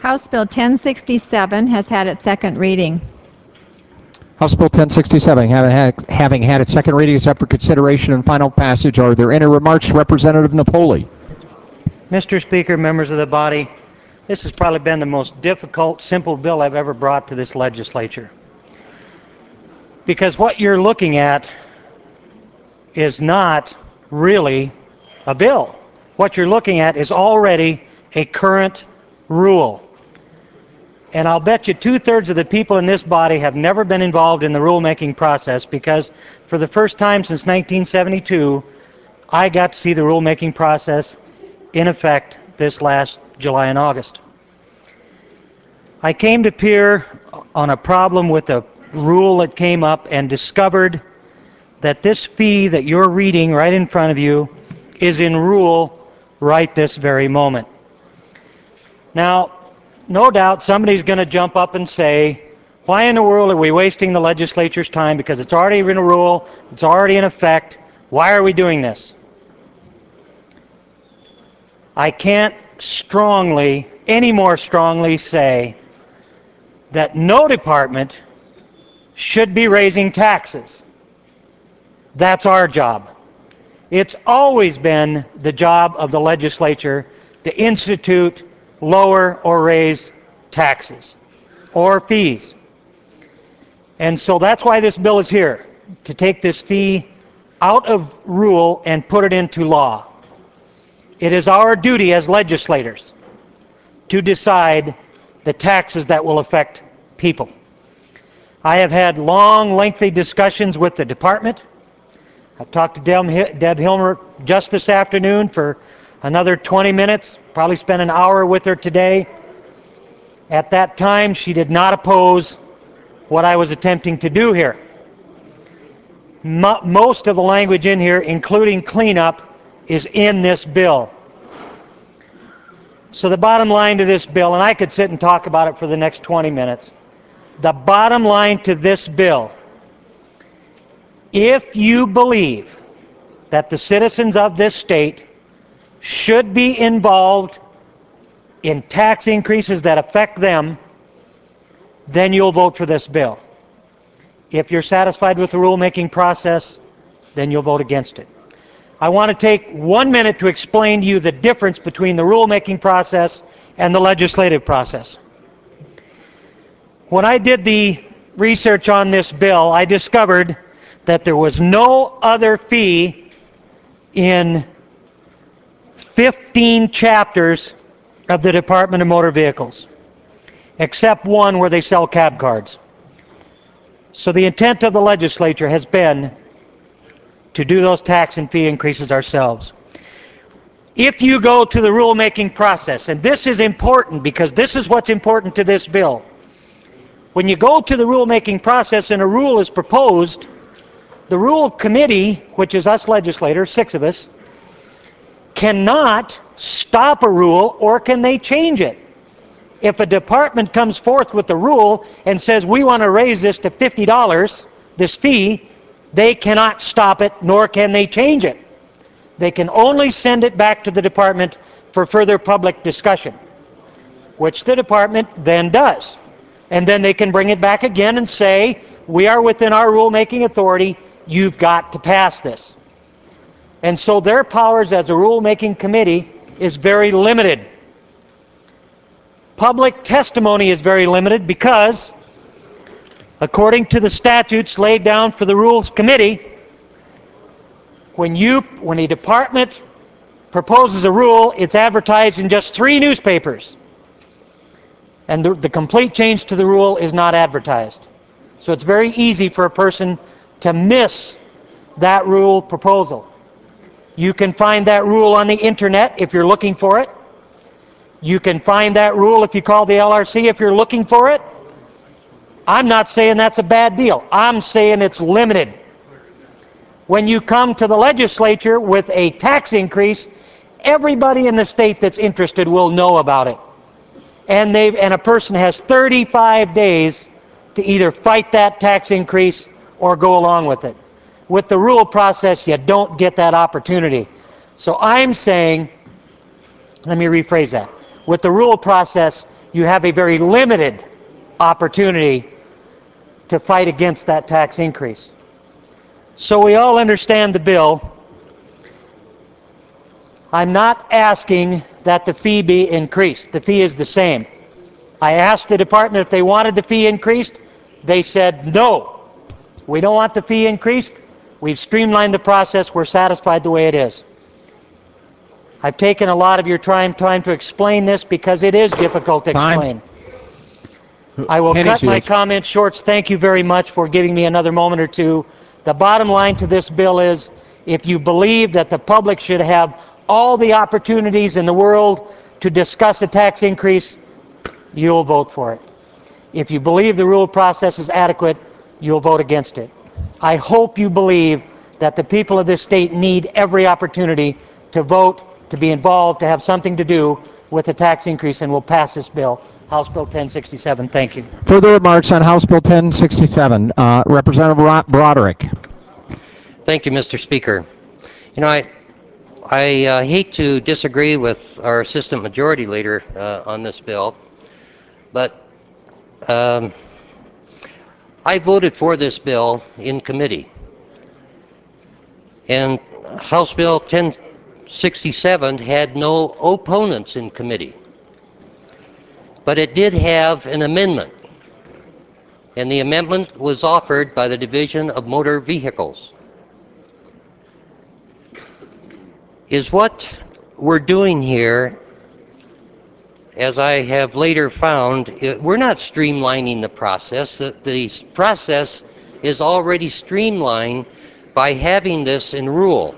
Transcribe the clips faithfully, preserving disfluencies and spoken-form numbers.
House Bill ten sixty-seven has had its second reading. House Bill ten sixty-seven, having had, having had its second reading, is up for consideration and final passage. Are there any remarks? Representative Napoli. Mister Speaker, members of the body, this has probably been the most difficult, simple bill I've ever brought to this legislature. Because what you're looking at is not really a bill. What you're looking at is already a current rule. And I'll bet you two-thirds of the people in this body have never been involved in the rulemaking process, because for the first time since nineteen seventy-two, I got to see the rulemaking process in effect this last July and August. I came to peer on a problem with a rule that came up and discovered that this fee that you're reading right in front of you is in rule right this very moment. Now, no doubt somebody's going to jump up and say, why in the world are we wasting the legislature's time, because it's already in a rule, it's already in effect, why are we doing this? I can't strongly, any more strongly say that no department should be raising taxes. That's our job. It's always been the job of the legislature to institute, lower, or raise taxes or fees. And so that's why this bill is here, to take this fee out of rule and put it into law. It is our duty as legislators to decide the taxes that will affect people. I have had long, lengthy discussions with the department. I've talked to Deb, Deb Hilmer just this afternoon for another twenty minutes, probably spent an hour with her today. At that time, she did not oppose what I was attempting to do here. Mo- most of the language in here, including cleanup, is in this bill. So the bottom line to this bill, and I could sit and talk about it for the next twenty minutes, the bottom line to this bill, if you believe that the citizens of this state should be involved in tax increases that affect them, then you'll vote for this bill. If you're satisfied with the rulemaking process, then you'll vote against it. I want to take one minute to explain to you the difference between the rulemaking process and the legislative process. When I did the research on this bill, I discovered that there was no other fee in fifteen chapters of the Department of Motor Vehicles, except one where they sell cab cards. So the intent of the legislature has been to do those tax and fee increases ourselves. If you go to the rulemaking process, and this is important because this is what's important to this bill, when you go to the rulemaking process and a rule is proposed, the rule committee, which is us legislators, six of us, cannot stop a rule, or can they change it. If a department comes forth with a rule and says we want to raise this to fifty dollars, this fee, they cannot stop it, nor can they change it. They can only send it back to the department for further public discussion, which the department then does. And then they can bring it back again and say, we are within our rulemaking authority, you've got to pass this. And so their powers as a rulemaking committee is very limited. Public testimony is very limited because, according to the statutes laid down for the Rules Committee, when you, when a department proposes a rule, it's advertised in just three newspapers. And the, the complete change to the rule is not advertised. So it's very easy for a person to miss that rule proposal. You can find that rule on the internet if you're looking for it. You can find that rule if you call the L R C if you're looking for it. I'm not saying that's a bad deal. I'm saying it's limited. When you come to the legislature with a tax increase, everybody in the state that's interested will know about it. And they've and a person has thirty-five days to either fight that tax increase or go along with it. With the rule process, you don't get that opportunity. So I'm saying, let me rephrase that. With the rule process, you have a very limited opportunity to fight against that tax increase. So we all understand the bill. I'm not asking that the fee be increased. The fee is the same. I asked the department if they wanted the fee increased. They said no. We don't want the fee increased. We've streamlined the process. We're satisfied the way it is. I've taken a lot of your time, time to explain this because it is difficult to explain. Fine. I will Penny cut my Shields. comments short. Thank you very much for giving me another moment or two. The bottom line to this bill is, if you believe that the public should have all the opportunities in the world to discuss a tax increase, you'll vote for it. If you believe the rule process is adequate, you'll vote against it. I hope you believe that the people of this state need every opportunity to vote, to be involved, to have something to do with the tax increase, and we'll pass this bill. House Bill ten sixty-seven. Thank you. Further remarks on House Bill ten sixty-seven. Uh, Representative Ro- Broderick. Thank you, Mister Speaker. You know, I I uh, hate to disagree with our Assistant Majority Leader uh, on this bill, but um, I voted for this bill in committee. And House Bill ten sixty-seven had no opponents in committee. But it did have an amendment. And the amendment was offered by the Division of Motor Vehicles. Is what we're doing here, as I have later found, it, we're not streamlining the process. The, the process is already streamlined by having this in rule.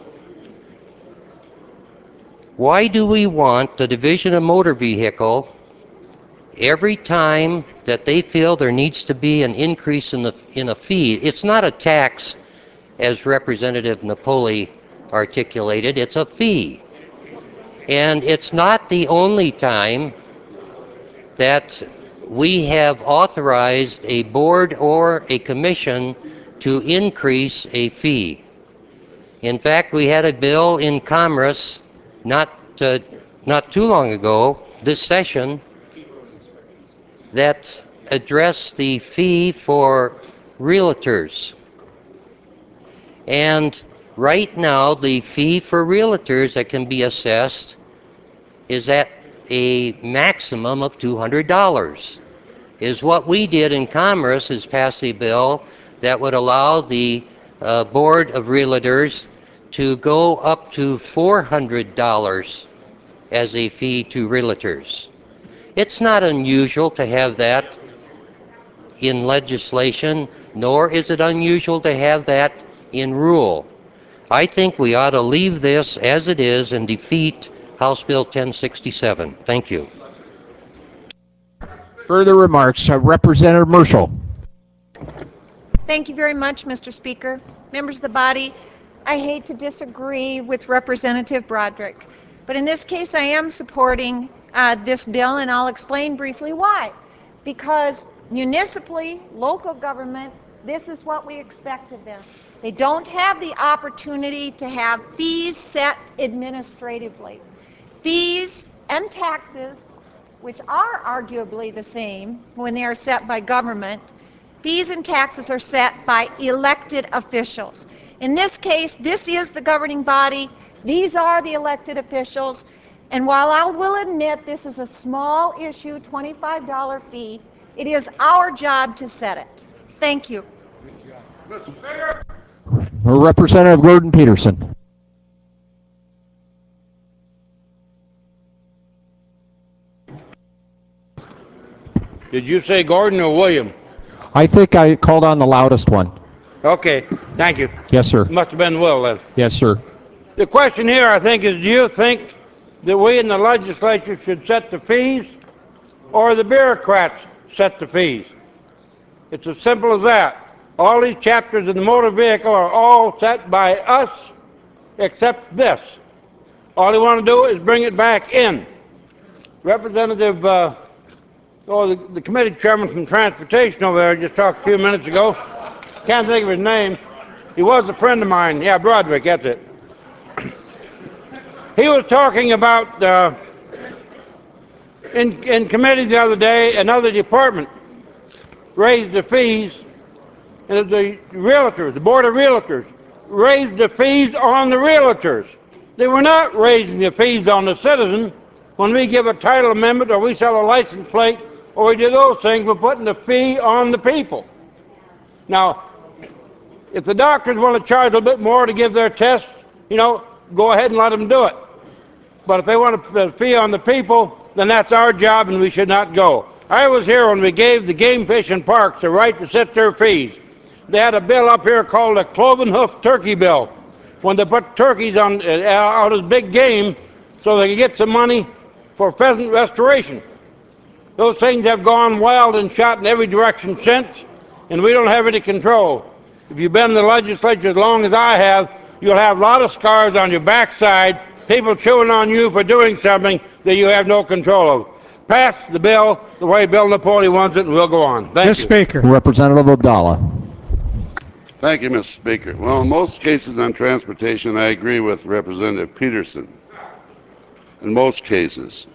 Why do we want the Division of Motor Vehicle, every time that they feel there needs to be an increase in the in a fee? It's not a tax, as Representative Napoli articulated. It's a fee. And it's not the only time that we have authorized a board or a commission to increase a fee. In fact, we had a bill in Commerce not uh, not too long ago, this session, that addressed the fee for realtors. And right now, the fee for realtors that can be assessed is at a maximum of two hundred dollars. Is what we did in Commerce is pass a bill that would allow the uh, Board of Realtors to go up to four hundred dollars as a fee to realtors. It's not unusual to have that in legislation, nor is it unusual to have that in rule. I think we ought to leave this as it is and defeat House Bill ten sixty-seven. Thank you. Further remarks. Uh, Representative Merschel. Thank you very much, Mister Speaker. Members of the body, I hate to disagree with Representative Broderick, but in this case I am supporting uh, this bill, and I'll explain briefly why. Because municipally, local government, this is what we expect of them. They don't have the opportunity to have fees set administratively. Fees and taxes, which are arguably the same when they are set by government, fees and taxes are set by elected officials. In this case, this is the governing body. These are the elected officials. And while I will admit this is a small issue, twenty-five dollar fee, it is our job to set it. Thank you. Representative Gordon Peterson. Did you say Gordon or William? I think I called on the loudest one. Okay, thank you. Yes, sir. Must have been Will then. Yes, sir. The question here, I think, is do you think that we in the legislature should set the fees or the bureaucrats set the fees? It's as simple as that. All these chapters in the motor vehicle are all set by us except this. All they want to do is bring it back in. Representative, uh, oh, the, the committee chairman from transportation over there just talked a few minutes ago. Can't think of his name. He was a friend of mine. Yeah, Broderick, that's it. He was talking about uh, in, in committee the other day, another department raised the fees, and it's the realtors, the board of realtors, raised the fees on the realtors. They were not raising the fees on the citizen. When we give a title amendment or we sell a license plate or we do those things, we're putting the fee on the people. Now, if the doctors want to charge a little bit more to give their tests, you know, go ahead and let them do it. But if they want to put a fee on the people, then that's our job and we should not go. I was here when we gave the game fish and parks the right to set their fees. They had a bill up here called the cloven hoof turkey bill, when they put turkeys on uh, out as big game so they could get some money for pheasant restoration. Those things have gone wild and shot in every direction since, and we don't have any control. If you've been in the legislature as long as I have, you'll have a lot of scars on your backside, people chewing on you for doing something that you have no control of. Pass the bill the way Bill Napoli wants it, and we'll go on. Thank Mister you. Speaker. Representative Abdallah. Thank you, Mister Speaker. Well, in most cases on transportation, I agree with Representative Peterson. In most cases.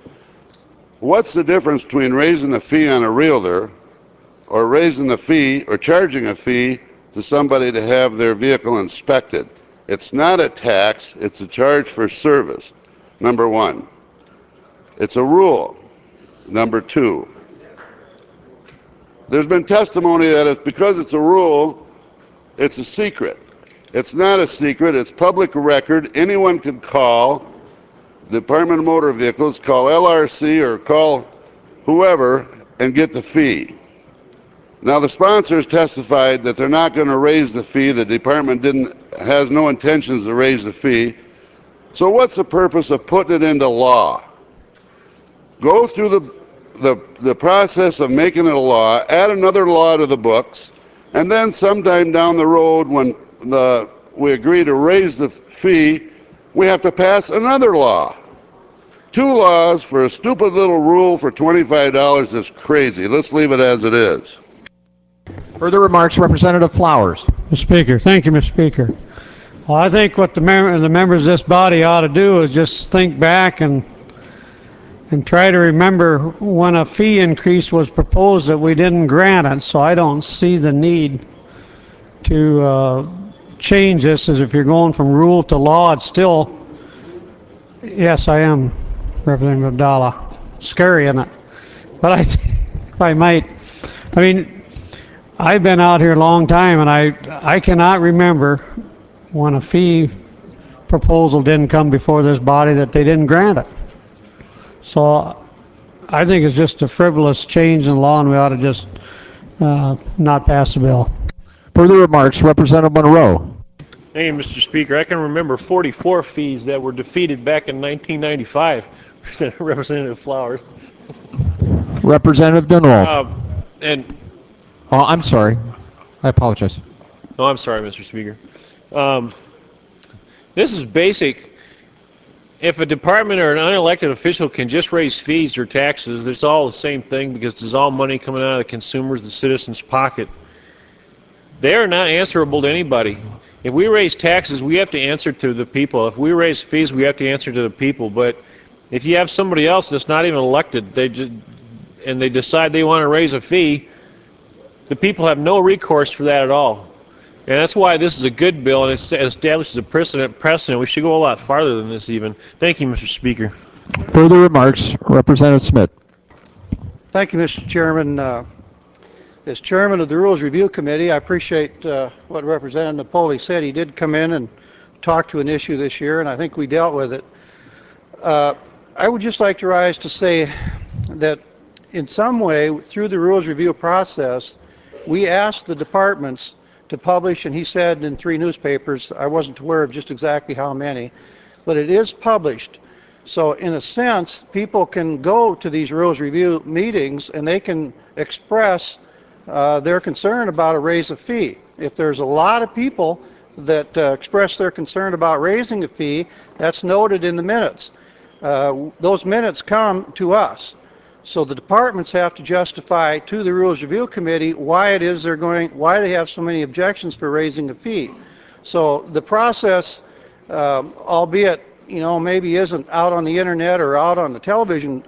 What's the difference between raising a fee on a realtor or raising a fee or charging a fee to somebody to have their vehicle inspected? It's not a tax, it's a charge for service, number one. It's a rule, number two. There's been testimony that it's because it's a rule, it's a secret. It's not a secret, it's public record. Anyone can call the Department of Motor Vehicles, call L R C or call whoever and get the fee. Now the sponsors testified that they're not going to raise the fee. The department didn't has no intentions to raise the fee. So what's the purpose of putting it into law? Go through the the the process of making it a law, add another law to the books, and then sometime down the road when the we agree to raise the fee, we have to pass another law. Two laws for a stupid little rule for twenty-five dollars is crazy. Let's leave it as it is. Further remarks, Representative Flowers. Mister Speaker. Thank you, Mister Speaker. Well, I think what the, mem the members of this body ought to do is just think back and and try to remember when a fee increase was proposed that we didn't grant it. So I don't see the need to uh, change this. As if you're going from rule to law, it's still, yes, I am, Representative Abdallah. Scary, isn't it? But I, if I might, I mean, I've been out here a long time, and I I cannot remember when a fee proposal didn't come before this body that they didn't grant it. So I think it's just a frivolous change in law, and we ought to just uh, not pass the bill. Further remarks, Representative Monroe. Thank you, Mister Speaker. I can remember forty-four fees that were defeated back in nineteen ninety-five. Representative Flowers. Representative Dunwall. Uh, and oh, I'm sorry. I apologize. no, I'm sorry, Mister Speaker. Um, this is basic. If a department or an unelected official can just raise fees or taxes, it's all the same thing because it's all money coming out of the consumers, the citizens' pocket. They are not answerable to anybody. If we raise taxes, we have to answer to the people. If we raise fees, we have to answer to the people. But if you have somebody else that's not even elected, they just, and they decide they want to raise a fee, the people have no recourse for that at all. And that's why this is a good bill, and it establishes a precedent. Precedent. We should go a lot farther than this even. Thank you, Mister Speaker. Further remarks, Representative Smith. Thank you, Mister Chairman. Uh, as chairman of the Rules Review Committee, I appreciate uh, what Representative Napoli said. He did come in and talk to an issue this year, and I think we dealt with it. Uh, I would just like to rise to say that in some way, through the Rules Review process, we asked the departments to publish, and he said in three newspapers, I wasn't aware of just exactly how many, but it is published. So in a sense, people can go to these Rules Review meetings and they can express uh, their concern about a raise of fee. If there's a lot of people that uh, express their concern about raising a fee, that's noted in the minutes. Uh, those minutes come to us. So the departments have to justify to the Rules Review Committee why it is they're going, why they have so many objections for raising a fee. So the process, um, albeit, you know, maybe isn't out on the internet or out on the television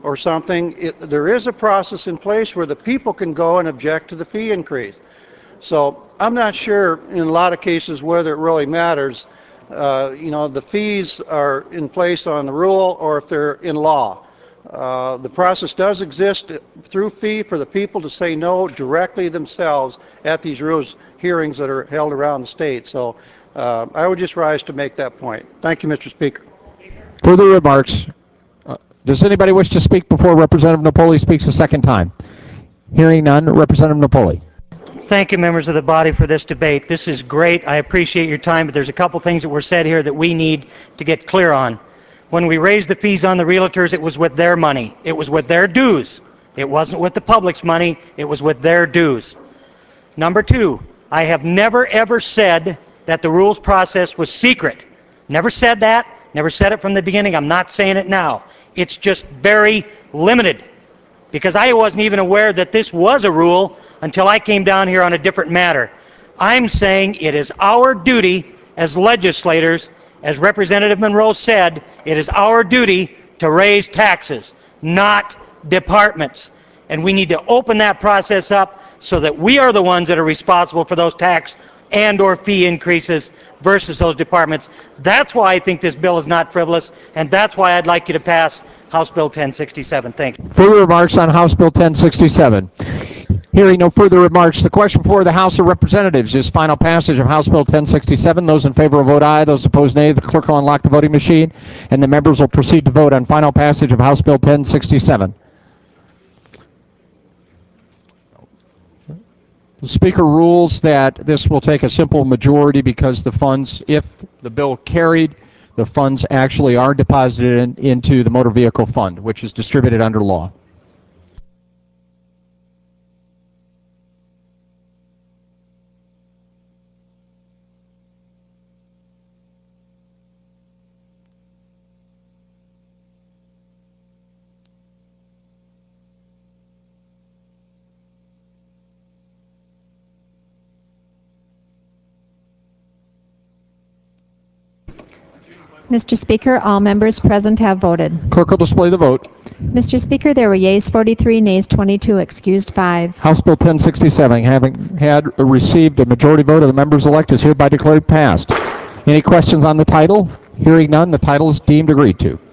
or something, it, there is a process in place where the people can go and object to the fee increase. So I'm not sure in a lot of cases whether it really matters. Uh, you know, the fees are in place on the rule or if they're in law. Uh, the process does exist through fee for the people to say no directly themselves at these rules hearings that are held around the state. So uh, I would just rise to make that point. Thank you, Mister Speaker. Further remarks? Uh, does anybody wish to speak before Representative Napoli speaks a second time? Hearing none, Representative Napoli. Thank you, members of the body, for this debate. This is great. I appreciate your time, but there's a couple things that were said here that we need to get clear on. When we raised the fees on the realtors, it was with their money. It was with their dues. It wasn't with the public's money. It was with their dues. Number two, I have never, ever said that the rules process was secret. Never said that. Never said it from the beginning. I'm not saying it now. It's just very limited, because I wasn't even aware that this was a rule until I came down here on a different matter. I'm saying it is our duty as legislators, as Representative Monroe said, it is our duty to raise taxes, not departments. And we need to open that process up so that we are the ones that are responsible for those tax and or fee increases versus those departments. That's why I think this bill is not frivolous, and that's why I'd like you to pass House Bill ten sixty-seven. Thank you. Further remarks on House Bill ten sixty-seven? Hearing no further remarks, the question before the House of Representatives is final passage of House Bill ten sixty-seven. Those in favor will vote aye. Those opposed, nay. The clerk will unlock the voting machine, and the members will proceed to vote on final passage of House Bill ten sixty-seven. The Speaker rules that this will take a simple majority because the funds, if the bill carried, the funds actually are deposited in, into the Motor Vehicle Fund, which is distributed under law. Mister Speaker, all members present have voted. Clerk will display the vote. Mister Speaker, there were yeas forty-three, nays twenty-two, excused five. House Bill ten sixty-seven, having had received a majority vote of the members elect, is hereby declared passed. Any questions on the title? Hearing none, the title is deemed agreed to.